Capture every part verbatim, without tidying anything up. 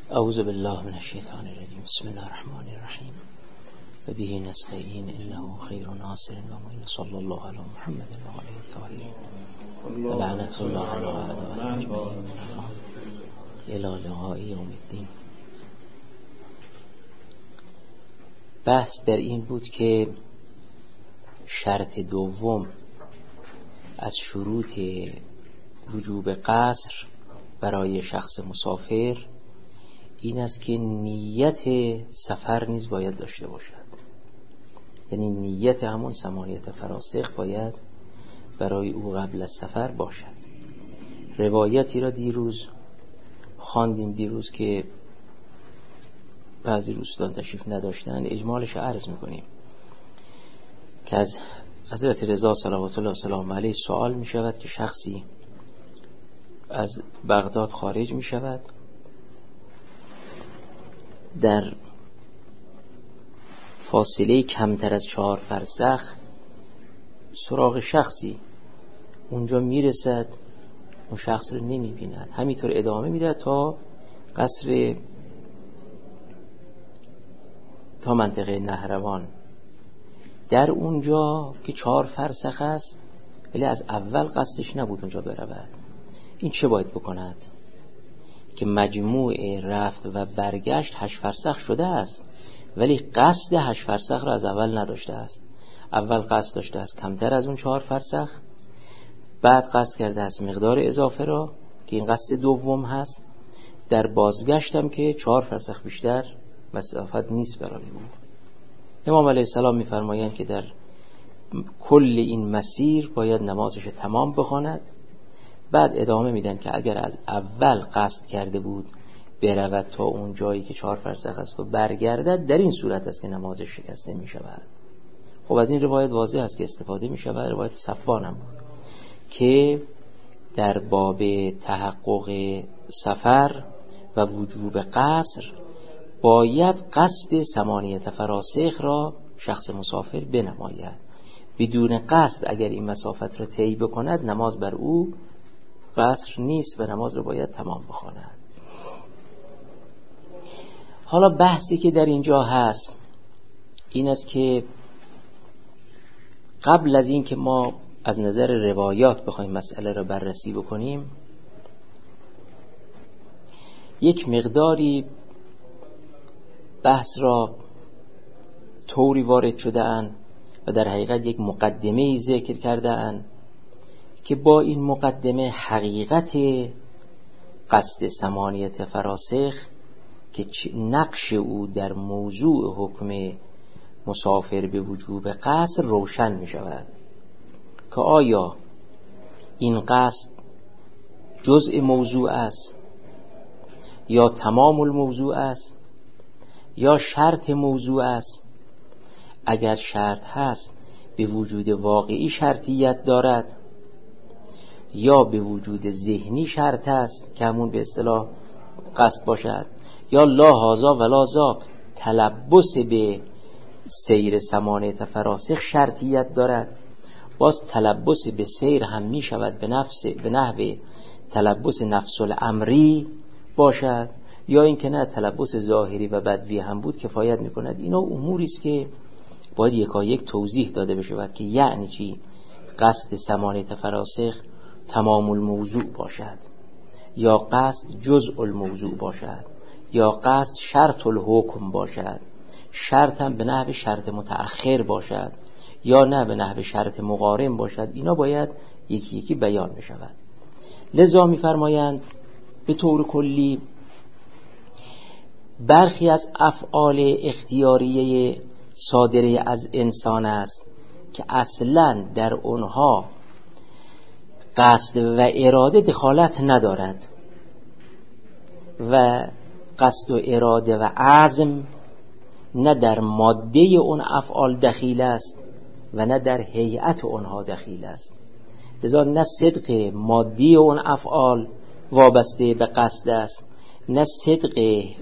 اعوذ بالله من الشیطان الرجیم. بسم الله الرحمن الرحیم و به نستعین انه خیر ناصر و معین. صلی الله علی محمد و آله الطاهرین و لعنت الله علی اعدائهم اجمعین الی لقاء یوم الدین. بحث در این بود که شرط دوم از شروط وجوب قصر برای شخص مسافر این است که نیت سفر نیز باید داشته باشد. یعنی نیت همون ثمانیت فراسخ باید برای او قبل از سفر باشد. روایتی را دیروز خواندیم، دیروز که بعضی دوستان تشریف نداشتن، اجمالش عرض میکنیم که از حضرت رضا صلوات الله و سلام علیه سوال می شود که شخصی از بغداد خارج می شود، در فاصله کمتر از چهار فرسخ سراغ شخصی اونجا می رسد، اون شخص رو نمی بیند، همینطور ادامه می دهد تا قصر تا منطقه نهروان. در اونجا که چهار فرسخ است ولی از اول قصدش نبود اونجا برود، این چه باید بکند؟ که مجموع رفت و برگشت هشت فرسخ شده است ولی قصد هشت فرسخ را از اول نداشته است. اول قصد داشته است کمتر از اون چهار فرسخ، بعد قصد کرده است مقدار اضافه را که این قصد دوم هست. در بازگشتم که چهار فرسخ بیشتر مسافت نیست برای او. امام علیه السلام می‌فرمایند که در کل این مسیر باید نمازش تمام بخواند. بعد ادامه میدن که اگر از اول قصد کرده بود برود تا اون جایی که چهار فرسخ است و برگردد، در این صورت است که نمازش شکسته می شود. خب از این روایت واضح است که استفاده می شود. روایت صفوان هم بود که در باب تحقق سفر و وجوب قصر باید قصد ثمانیت فراسخ را شخص مسافر بنماید. بدون قصد اگر این مسافت را طی بکند نماز بر او قصر نیست و نماز را باید تمام بخواند. حالا بحثی که در اینجا هست این است که قبل از این که ما از نظر روایات بخوایم مسئله را بررسی بکنیم، یک مقداری بحث را طوری وارد شده اند و در حقیقت یک مقدمه‌ای ذکر کرده اند که با این مقدمه حقیقت قصد ثمانیت فراسخ که نقش او در موضوع حکم مسافر به وجوب قصر روشن می شود که آیا این قصد جزء موضوع است یا تمام الموضوع است یا شرط موضوع است. اگر شرط هست به وجود واقعی شرطیت دارد یا به وجود ذهنی شرط است که همون به اصطلاح قصد باشد، یا لا هازا ولا ذاک تلبس به سیر ثمانیت فراسخ شرطیت دارد. باز تلبس به سیر هم می شود به نفس به نحو تلبس نفس الامری باشد، یا اینکه نه تلبس ظاهری و بدوی هم بود کفایت می کند. اینا اموری است که باید یکایک توضیح داده بشود که یعنی چی قصد ثمانیت فراسخ تمام الموضوع باشد، یا قصد جزء الموضوع باشد، یا قصد شرط الحکم باشد، شرط هم به نحو شرط متأخر باشد یا نه به نحو شرط مقارن باشد. اینا باید یکی یکی بیان بشود. لذا می‌فرمایند به طور کلی برخی از افعال اختیاریه صادره از انسان است که اصلاً در اونها قصد و اراده دخالت ندارد و قصد و اراده و عزم نه در ماده اون افعال دخیل است و نه در هیئت اونها دخیل است. لذا نه صدق مادی اون افعال وابسته به قصد است، نه صدق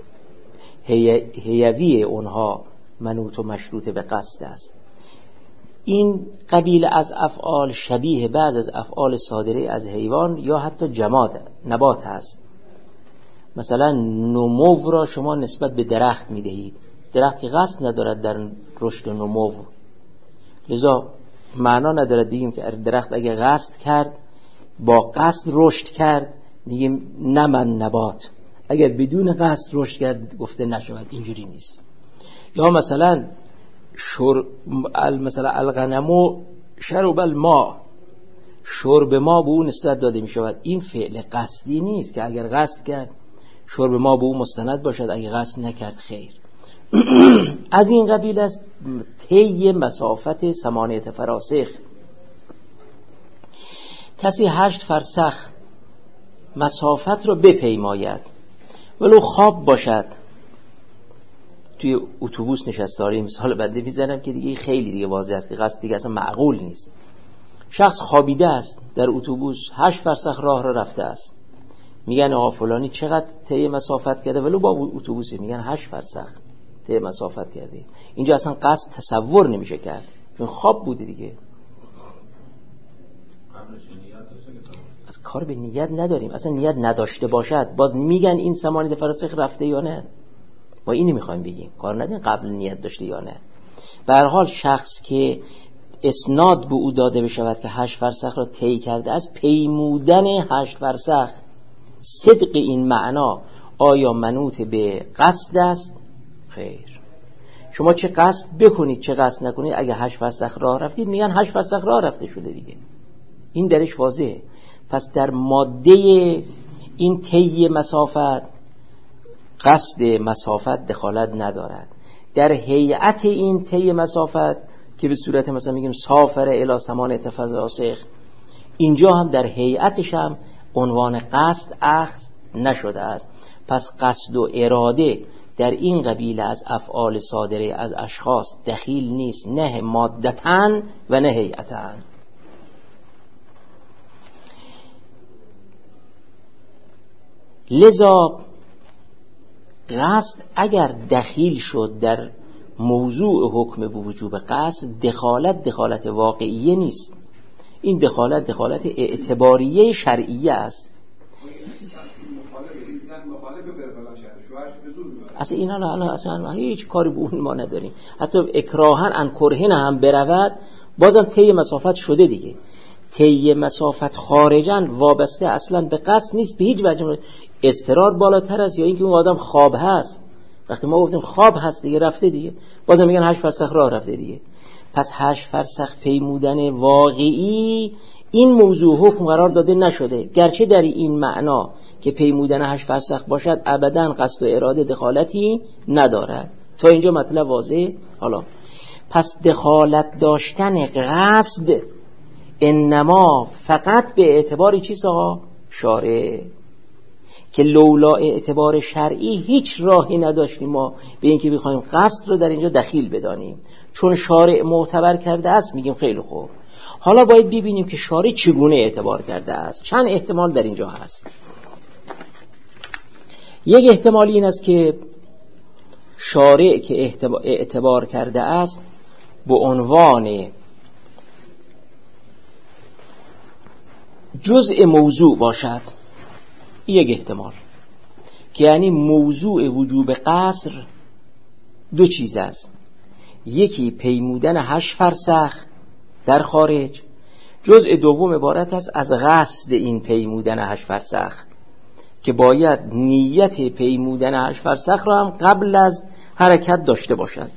هیوی اونها منوط و مشروط به قصد است. این قبیل از افعال شبیه بعض از افعال صادره از حیوان یا حتی جماد نبات هست مثلا نمو را شما نسبت به درخت میدهید، درخت که قصد ندارد در رشد و نمو، لذا معنا ندارد بگیم که درخت اگه قصد کرد با قصد رشد کرد میگیم نه من نبات، اگر بدون قصد رشد کرد گفته نشود، اینجوری نیست. یا مثلا شرب مثلا الغنمو شرب الماء، شرب ما به اون نسبت داده می شود، این فعل قصدی نیست که اگر قصد کرد شرب ما به اون مستند باشد، اگر قصد نکرد خیر. از این قبیل است طی مسافت ثمانیه فراسخ. کسی هشت فرسخ مسافت رو بپیماید ولو خواب باشد، توی اتوبوس نشسته، داره مثال بنده میزنم که دیگه خیلی دیگه واضح است که قصد دیگه اصلا معقول نیست. شخص خوابیده است در اتوبوس، هشت فرسخ راه را رفته است، میگن آقا فلانی چقدر طی مسافت کرده، ولو با اتوبوسی میگن هشت فرسخ طی مسافت کرده. اینجا اصلا قصد تصور نمیشه کرد چون خواب بوده دیگه. از کار به نیت نداریم، اصلا نیت نداشته باشد باز میگن این ثمانیه فراسخ رفته یا نه، ما اینو میخوایم بگیم، کار نداریم قبل نیت داشته یا نه. به هر حال شخص که اسناد به او داده بشود که هشت فرسخ را طی کرده است، پیمودن هشت فرسخ صدق این معنا آیا منوط به قصد است؟ خیر. شما چه قصد بکنید چه قصد نکنید، اگه هشت فرسخ راه رفتید میگن هشت فرسخ راه رفته شده دیگه، این درش واضحه. پس در ماده این طی مسافت قصد مسافت دخالت ندارد. در هیئت این طی مسافت که به صورت مثلا میگیم سافر الی ثمانیه فراسخ، اینجا هم در هیئتش هم عنوان قصد اخذ نشده است. پس قصد و اراده در این قبیل از افعال صادره از اشخاص دخیل نیست، نه مادتن و نه هیئتن. لذا قصد اگر دخیل شد در موضوع حکم به وجوب قصد، دخالت دخالت واقعیه نیست، این دخالت دخالت اعتباریه شرعیه است. اصلا اینا الان اصلا هیچ کاری به اون ما نداریم، حتی اکراهن ان کرهن هم برود بازم طی مسافت شده دیگه. طی مسافت خارجن وابسته اصلا به قصد نیست به هیچ وجه، اضطرار بالاتر است یا اینکه اون آدم خواب هست. وقتی ما گفتیم خواب هست دیگه رفته دیگه، بازم میگن هشت فرسخ راه رفته دیگه. پس هشت فرسخ پیمودن واقعی این موضوع حکم قرار داده نشده، گرچه در این معنا که پیمودن هشت فرسخ باشد ابداً قصد و اراده دخالتی ندارد. تا اینجا مطلب واضح. حالا پس دخالت داشتن قصد انما فقط به اعتبار چیست آقا؟ شارع، که لولا اعتبار شرعی هیچ راهی نداشتیم ما به اینکه بخوایم قصد رو در اینجا دخیل بدانیم، چون شارع معتبر کرده است میگیم خیلی خوب. حالا باید ببینیم که شارع چگونه اعتبار کرده است. چند احتمال در اینجا هست. یک احتمال این است که شارع که اعتبار کرده است به عنوان جزء موضوع باشد. یک احتمال که یعنی موضوع وجوب قصر دو چیز است، یکی پیمودن هشت فرسخ در خارج، جزء دوم عبارت است از قصد این پیمودن هشت فرسخ که باید نیت پیمودن هشت فرسخ را هم قبل از حرکت داشته باشد.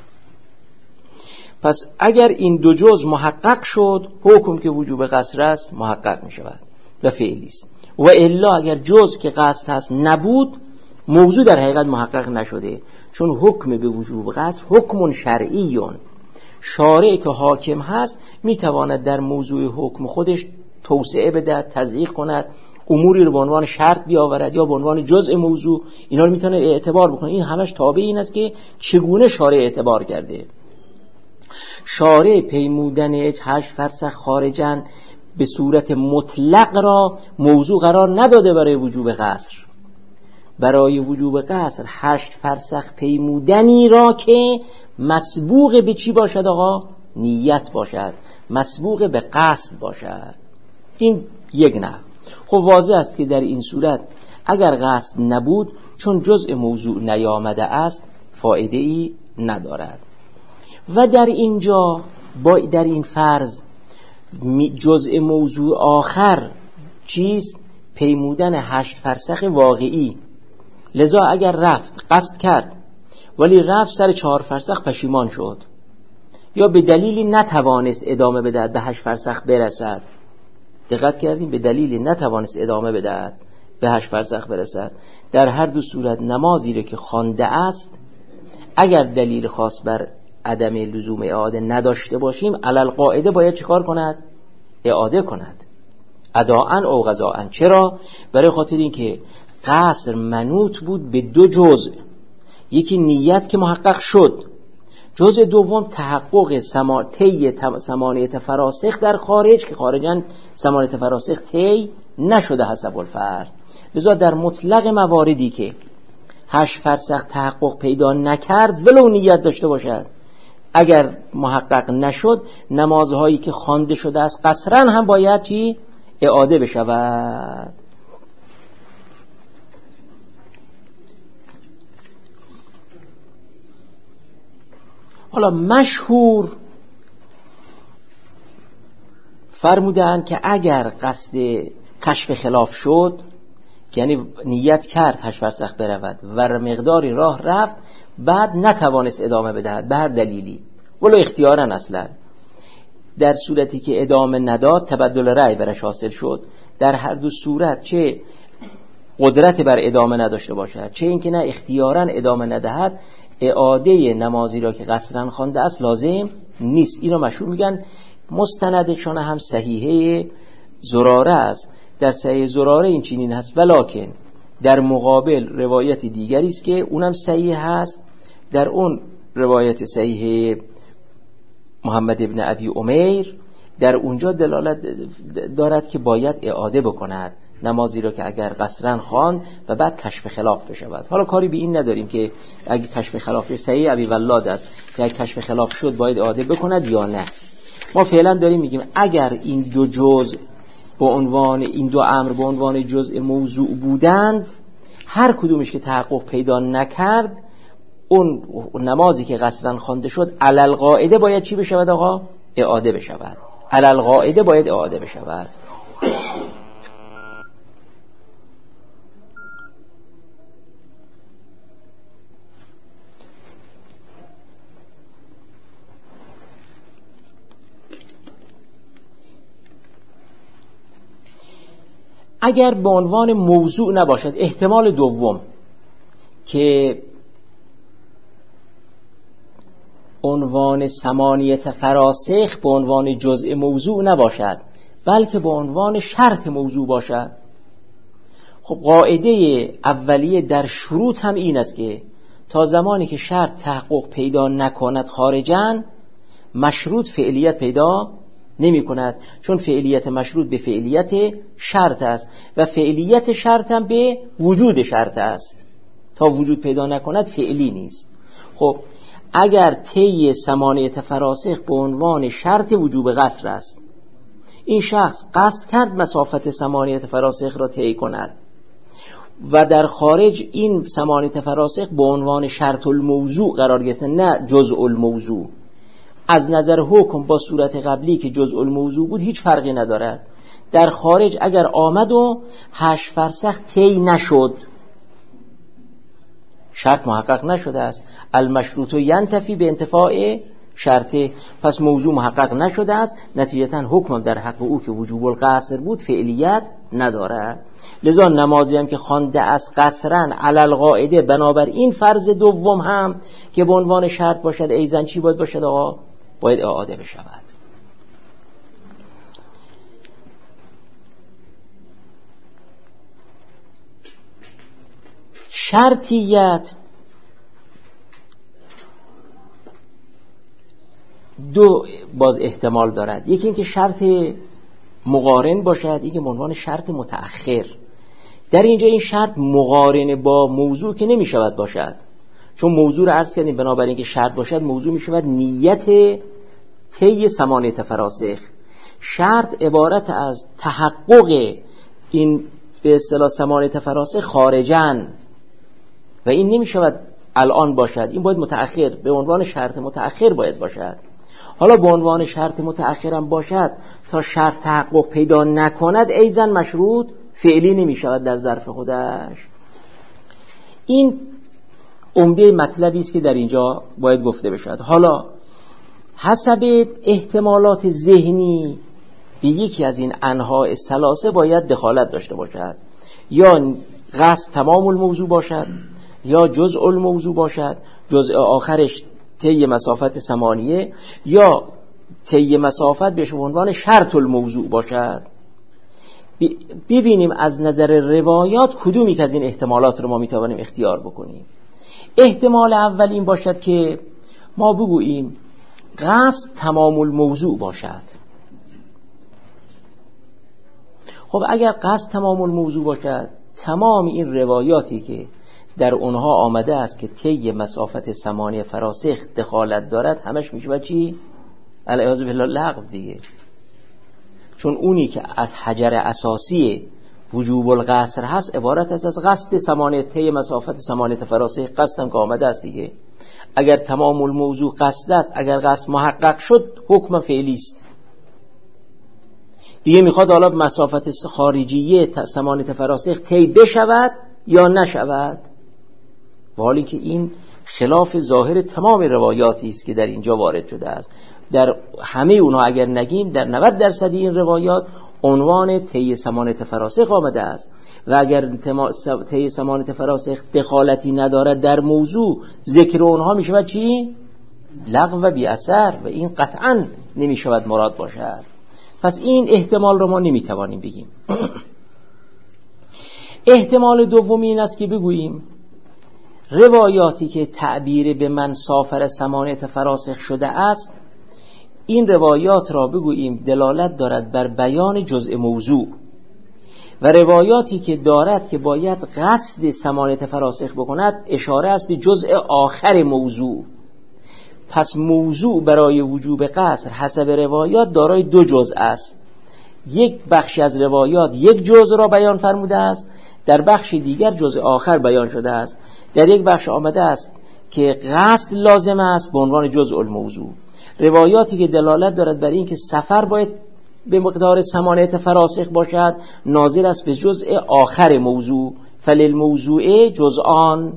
پس اگر این دو جزء محقق شد حکم که وجوب قصر است محقق می شود و فعلی است، و الا اگر جزء که قصد هست نبود موضوع در حقیقت محقق نشده، چون حکم به وجوب قصر حکم شرعیون، شارع که حاکم هست میتواند در موضوع حکم خودش توسعه بده، تضییق کند، اموری رو به عنوان شرط بیاورد یا به عنوان جزء موضوع، اینا رو میتونه اعتبار بکنه. این همش تابع این است که چگونه شارع اعتبار کرده. شارع پیمودن هشت فرسخ خارجن به صورت مطلق را موضوع قرار نداده برای وجوب قصر. برای وجوب قصر هشت فرسخ پیمودنی را که مسبوق به چی باشد آقا؟ نیت باشد، مسبوق به قصد باشد. این یک نه. خب واضح است که در این صورت اگر قصد نبود چون جزء موضوع نیامده است فایده ای ندارد. و در اینجا با در این فرض جزء موضوع آخر چیست؟ پیمودن هشت فرسخ واقعی. لذا اگر رفت قصد کرد ولی رفت سر چهار فرسخ پشیمان شد یا به دلیلی نتوانست ادامه بدهد به هشت فرسخ برسد، دقت کردیم؟ به دلیلی نتوانست ادامه بدهد به هشت فرسخ برسد، در هر دو صورت نمازی رو که خوانده است اگر دلیل خاص بر عدم لزوم اعاده نداشته باشیم علل قاعده باید چیکار کند؟ اعاده کند، اداءً او قضاءً. چرا؟ برای خاطر این که قصر منوط بود به دو جزء، یکی نیت که محقق شد، جزء دوم تحقق سما... طی ثمانیه فراسخ در خارج که خارجاً ثمانیه فراسخ طی نشده حسب الفرض. لذا در مطلق مواردی که هشت فرسخ تحقق پیدا نکرد ولو نیت داشته باشد، اگر محقق نشد نمازهایی که خوانده شده است قصراً هم باید چی؟ اعاده بشود. حالا مشهور فرمودن که اگر قصد کشف خلاف شد که یعنی نیت کرد هشت فرسخ برود و مقداری راه رفت بعد نتوانست ادامه بدهد به هر دلیلی ولو اختیاراً، اصلا در صورتی که ادامه نداد تبدل رأی برش حاصل شد، در هر دو صورت چه قدرت بر ادامه نداشته باشد چه اینکه نه اختیاراً ادامه ندهد، اعاده نمازی را که قصراً خوانده است لازم نیست. این را مشهور میگن. مستندشان هم صحیحه زراره است. در صحیح زراره این چنین هست، ولکن در مقابل روایت دیگری است که اونم صحیح هست. در اون روایت صحیح محمد ابن ابی امیر در اونجا دلالت دارد که باید اعاده بکند نمازی را که اگر قصراً خواند و بعد کشف خلاف بشود. حالا کاری به این نداریم که اگه کشف خلاف صحیح ابی ولاد است که اگه کشف خلاف شد باید اعاده بکند یا نه. ما فعلا داریم میگیم اگر این دو جزء به عنوان این دو امر به عنوان جزء موضوع بودند، هر کدومش که تحقق پیدا نکرد اون نمازی که قصداً خوانده شد علل قاعده باید چی بشود آقا؟ اعاده بشود. علل قاعده باید اعاده بشود. اگر به عنوان موضوع نباشد، احتمال دوم که عنوان ثمانیه فراسخ به عنوان جزء موضوع نباشد بلکه به عنوان شرط موضوع باشد. خب قاعده اولیه در شروط هم این است که تا زمانی که شرط تحقق پیدا نکند خارجاً مشروط فعلیت پیدا نمی کند، چون فعلیت مشروط به فعلیت شرط است و فعلیت شرط هم به وجود شرط است. تا وجود پیدا نکند فعلی نیست. خب اگر طی ثمانیه فراسخ به عنوان شرط وجوب قصر است، این شخص قصد کرد مسافت ثمانیه فراسخ را طی کند و در خارج این ثمانیه فراسخ به عنوان شرط الموضوع قرار گرفت نه جزء الموضوع، از نظر حکم با صورت قبلی که جزء الموضوع بود هیچ فرقی ندارد. در خارج اگر آمد و هشت فرسخ طی نشد، شرط محقق نشده است، المشروط ینتفی به انتفاع شرطه، پس موضوع محقق نشده است، نتیجتاً حکم در حق او که وجوب القصر بود فعلیت ندارد. لذا نمازی هم که خوانده است قصراً علل قاعده بنابر این فرض دوم هم که به عنوان شرط باشد ایزن چی باید باشد آقا؟ باید اعاده بشود. شرطیت دو باز احتمال دارد، یکی این که شرط مقارن باشد، یکی به عنوان شرط متأخر. در اینجا این شرط مقارن با موضوع که نمی شود باشد، چون موضوع رو عرض کردیم بنابراین که شرط باشد موضوع می شود نیت طی ثمانیه فراسخ. شرط عبارت از تحقق این به اصطلاح ثمانیة فراسخ خارجن و این نمی شود الان باشد، این باید متأخر به عنوان شرط متأخر باید باشد. حالا به عنوان شرط متأخرم باشد تا شرط تحقق پیدا نکند ایزن مشروط فعلی نمی شود در ظرف خودش. این عمده مطلبی است که در اینجا باید گفته بشد. حالا حسب احتمالات ذهنی به یکی از این انواع ثلاثه باید دخالت داشته باشد، یا قصد تمام الموضوع باشد، یا جزء الموضوع باشد، جزء آخرش طی مسافت ثمانیه، یا طی مسافت به عنوان شرط الموضوع باشد. ببینیم از نظر روایات کدومی که از این احتمالات رو ما میتوانیم اختیار بکنیم. احتمال اول این باشد که ما بگوییم قصد تمام الموضوع باشد. خب اگر قصد تمام الموضوع باشد، تمام این روایاتی که در اونها آمده است که طی مسافت ثمانیه فراسخ دخالت دارد همش میشه چی؟ العیاذ بالله لغو دیگه. چون اونی که از حجر اساسی وجوب القصر هست عبارت است از قصد ثمانیه طی مسافت ثمانیه فراسخ. قصدم که آمده است دیگه. اگر تمام الموضوع قصد است، اگر قصد محقق شد حکم فعلی است دیگه. میخواد حالا مسافت خارجیه ثمانیه فراسخ طی بشود یا نشود، و حالی که این خلاف ظاهر تمام روایاتی است که در اینجا وارد شده است. در همه اونها اگر نگیم در نود درصد این روایات عنوان طی ثمانیه فراسخ آمده است، و اگر طی ثمانیه فراسخ دخالتی ندارد در موضوع، ذکر اونها میشود چی؟ لغو و بی اثر، و این قطعا نمیشود مراد باشد. پس این احتمال رو ما نمیتوانیم بگیم. احتمال دومی این است که بگوییم روایاتی که تعبیر به من سافر ثمانیه فراسخ شده است، این روایات را بگوییم دلالت دارد بر بیان جزء موضوع، و روایاتی که دارد که باید قصد ثمانیه فراسخ بکند اشاره است به جزء آخر موضوع. پس موضوع برای وجوب قصر حسب روایات دارای دو جزء است. یک بخشی از روایات یک جزء را بیان فرموده است، در بخش دیگر جزء آخر بیان شده است. در یک بخش آمده است که قصد لازم است به عنوان جزء الموضوع. روایاتی که دلالت دارد بر این که سفر باید به مقدار ثمانیه فراسخ باشد ناظر است به جزء آخر موضوع. فللموضوع جزءان.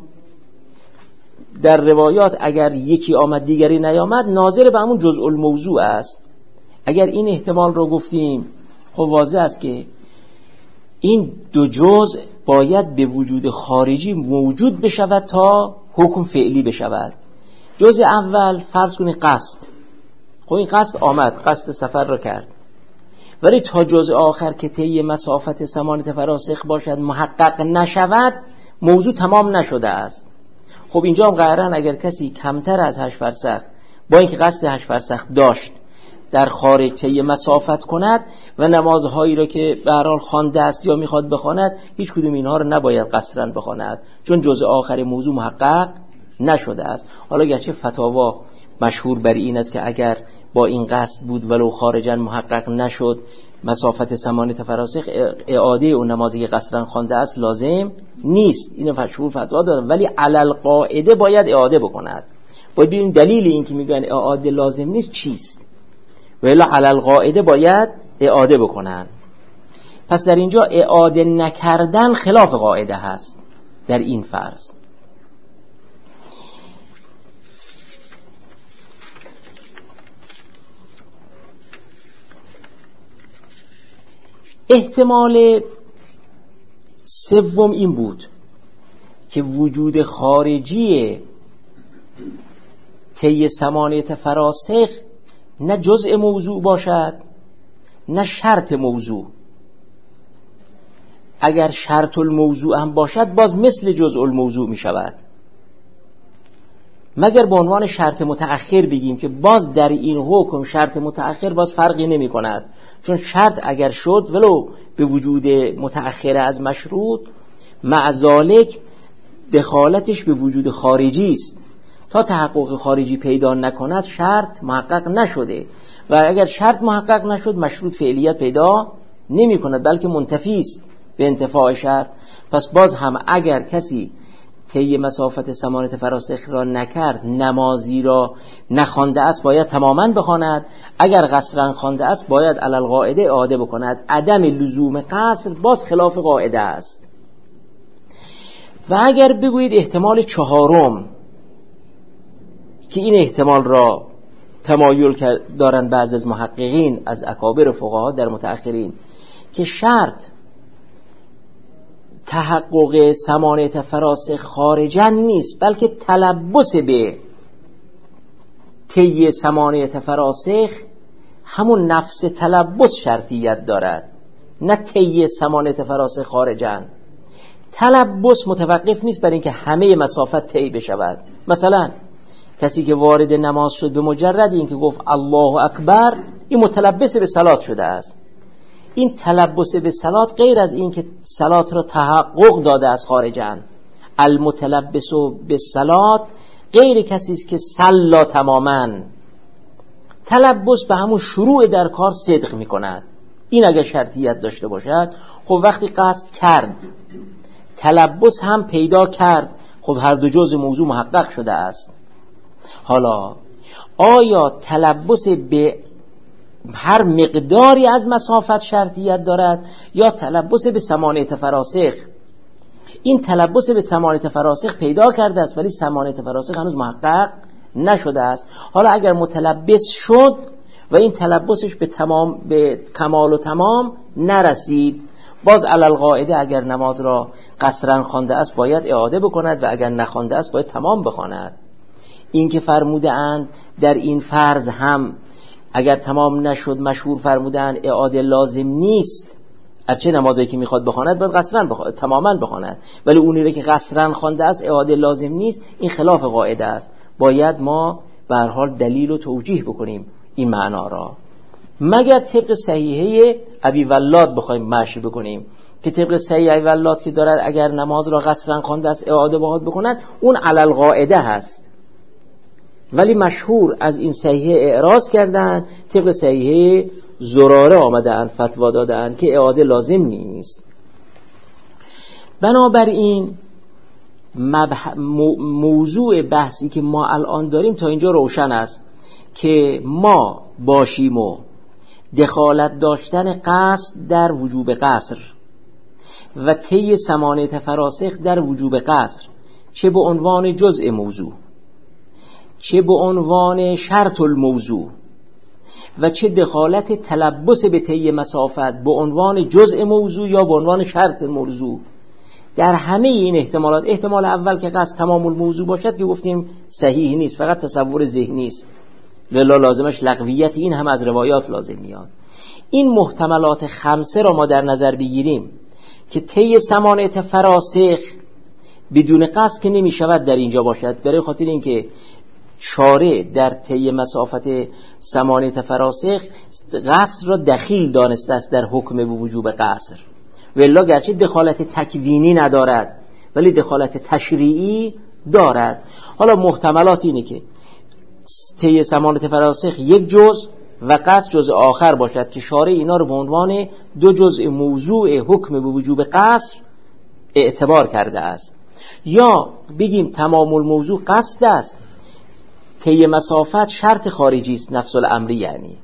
در روایات اگر یکی آمد دیگری نیامد ناظر به همون جزء الموضوع است. اگر این احتمال رو گفتیم خب واضح است که این دو جزء باید به وجود خارجی موجود بشود تا حکم فعلی بشود. جزء اول فرض کنید قصد، خب این قصد آمد، قصد سفر رو کرد، ولی تا جزء آخر که طی مسافت ثمانیه فراسخ باشد محقق نشود موضوع تمام نشده است. خب اینجا هم قرارن اگر کسی کمتر از هشت فرسخ با اینکه قصد هشت فرسخ داشت در خارج طی مسافت کند و نمازهایی را که به هر حال خوانده است یا میخواد بخواند، هیچ کدوم اینها رو نباید قصرا بخواند، چون جزء آخر موضوع محقق نشده است. حالا گرچه فتاوا مشهور بر این است که اگر با این قصد بود ولو خارجا محقق نشد مسافت ثمانیه فراسخ اعاده اون نمازی که قصرا خوانده است لازم نیست. اینو مشهور فتوا داره، ولی علل قاعده باید اعاده بکند. باید ببینیم دلیل این که میگن اعاده لازم نیست چیست، ولی علل قاعده باید اعاده بکنن. پس در اینجا اعاده نکردن خلاف قاعده هست در این فرض. احتمال سوم این بود که وجود خارجی طی ثمانیه فراسخ نه جزء موضوع باشد نه شرط موضوع. اگر شرط الموضوع هم باشد باز مثل جزء الموضوع می شود، مگر به عنوان شرط متأخر بگیم که باز در این حکم شرط متأخر باز فرقی نمی کند، چون شرط اگر شد ولو به وجود متأخر از مشروط مع ذالک دخالتش به وجود خارجی است. تا تحقق خارجی پیدا نکند شرط محقق نشده، و اگر شرط محقق نشد مشروط فعلیت پیدا نمی کند بلکه منتفی است به انتفاع شرط. پس باز هم اگر کسی طی مسافت ثمانیه فراسخ را نکرد، نمازی را نخوانده است باید تماما بخواند، اگر قصرا خوانده است باید علی القاعده اعاده بکند. عدم لزوم قصر باز خلاف قاعده است. و اگر بگویید احتمال چهارم که این احتمال را تمایل دارن بعض از محققین از اکابر فقها در متأخرین که شرط تحقق ثمانیه فراسخ خارجا نیست بلکه تلبس به طی ثمانیه فراسخ همون نفس تلبس شرطیت دارد، نه طی ثمانیه فراسخ خارجا. تلبس متوقف نیست بر اینکه همه مسافت طی بشود. مثلا کسی که وارد نماز شد به مجرد اینکه گفت الله اکبر، این متلبس به صلات شده است. این تلبس به صلات غیر از این که صلات را تحقق داده است خارجاً. المتلبس به صلات غیر کسی است که صلا تماماً. تلبس به همون شروع در کار صدق می کند. این اگر شرطیت داشته باشد، خب وقتی قصد کرد تلبس هم پیدا کرد، خب هر دو جزء موضوع محقق شده است. حالا آیا تلبس به هر مقداری از مسافت شرطیت دارد یا تلبس به ثمانیه فراسخ؟ این تلبس به ثمانیه فراسخ پیدا کرده است ولی ثمانیه فراسخ هنوز محقق نشده است. حالا اگر متلبس شد و این تلبسش به تمام به کمال و تمام نرسید، باز علی القاعده اگر نماز را قصرا خوانده است باید اعاده بکند و اگر نخوانده است باید تمام بخواند. این که فرموده اند در این فرض هم اگر تمام نشد مشهور فرمودن اعاده لازم نیست. هرچه نمازی که میخواد بخواند باید قصرا بخواند، تماما بخواند، ولی اونی که قصرا خوانده است اعاده لازم نیست. این خلاف قاعده است. باید ما به هر حال دلیل و توجیه بکنیم این معنا را، مگر طبق صحیحه ابی ولاد بخوایم مشی بکنیم که طبق صحیح ابی ولاد که دارد اگر نماز را قصرا خوانده است اعاده باید بکند، اون علی القاعده هست. ولی مشهور از این صحیحه اعراض کردن، طبق صحیحه زراره آمدن فتوا دادن که اعاده لازم نیست. بنابراین مبح... موضوع بحثی که ما الان داریم تا اینجا روشن است که ما باشیم و دخالت داشتن قصد در وجوب قصر و طی ثمانیه فراسخ در وجوب قصر، چه به عنوان جزء موضوع چه به عنوان شرط الموضوع و چه دخالت تلبس به طی مسافت به عنوان جزء موضوع یا به عنوان شرط موضوع، در همه این احتمالات، احتمال اول که قصد تمام الموضوع باشد که گفتیم صحیح نیست، فقط تصور ذهنی است، ولی لازمش لغویت، این هم از روایات لازم میاد. این محتملات خمسه را ما در نظر بگیریم که طی ثمانیه فراسخ بدون قصد که نمی شود در اینجا باشد، برای خاطر اینکه شارع در طی مسافت ثمانیه فراسخ قصر را دخیل دانسته است در حکم به وجوب قصر، ولی گرچه دخالت تکوینی ندارد ولی دخالت تشریعی دارد. حالا محتملات اینه که طی ثمانیه فراسخ یک جزء و قصد جزء آخر باشد که شارع اینا رو به عنوان دو جزء موضوع حکم به وجوب قصر اعتبار کرده است، یا بگیم تمام الموضوع قصد است، طی مسافت شرط خارجی است، نفس الامری یعنی،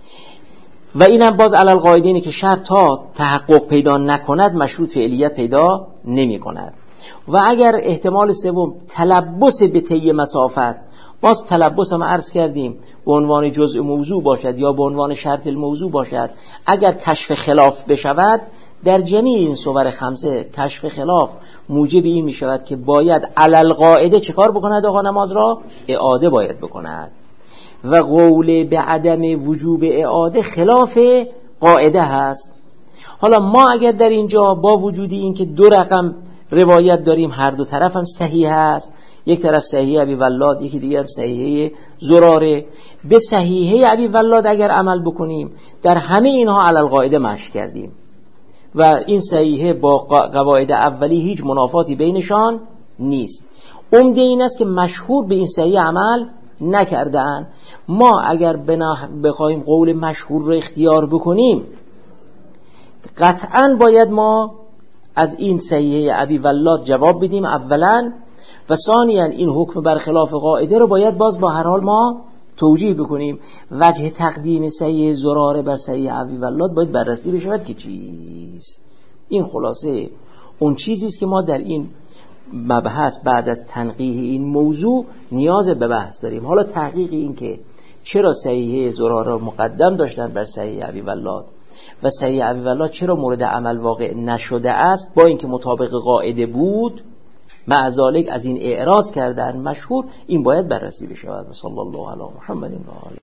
و اینم باز علی القاعده اینه که شرط تا تحقق پیدا نکند مشروط فعلیت پیدا نمی کند. و اگر احتمال سوم تلبس به طی مسافت، باز تلبس هم عرض کردیم به عنوان جزء موضوع باشد یا به عنوان شرط الموضوع باشد، اگر کشف خلاف بشود در جمیع این صور خمسه کشف خلاف موجب این می شود که باید علی القاعده چه کار بکند؟ آقا نماز را اعاده باید بکند. و قول به عدم وجوب اعاده خلاف قاعده هست. حالا ما اگر در اینجا با وجود این که دو رقم روایت داریم، هر دو طرف هم صحیح هست، یک طرف صحیح ابی ولاد یکی دیگر صحیح زراره، به صحیح ابی ولاد اگر عمل بکنیم در همه اینها علی القاعده مشی کردیم و این صحیحه با قواعد اولی هیچ منافاتی بینشان نیست. عمده این است که مشهور به این صحیح عمل نکردن. ما اگر بخوایم قول مشهور رو اختیار بکنیم قطعاً باید ما از این صحیحه ابی ولاد جواب بدیم اولا، و ثانیا این حکم برخلاف قاعده رو باید باز با هر حال ما توجیه بکنیم. وجه تقدیم صحیح زراره بر صحیح ابی ولاد باید بررسی بشود که چیست. این خلاصه اون چیزی است که ما در این مبحث بعد از تنقیح این موضوع نیاز به بحث داریم. حالا تحقیق این که چرا صحیح زراره مقدم داشتن بر صحیح ابی ولاد و صحیح ابی ولاد چرا مورد عمل واقع نشده است، با اینکه مطابق قاعده بود معذالک از این اعراض کردن مشهور، این باید بررسی بشود. صلی الله علی محمد و آله.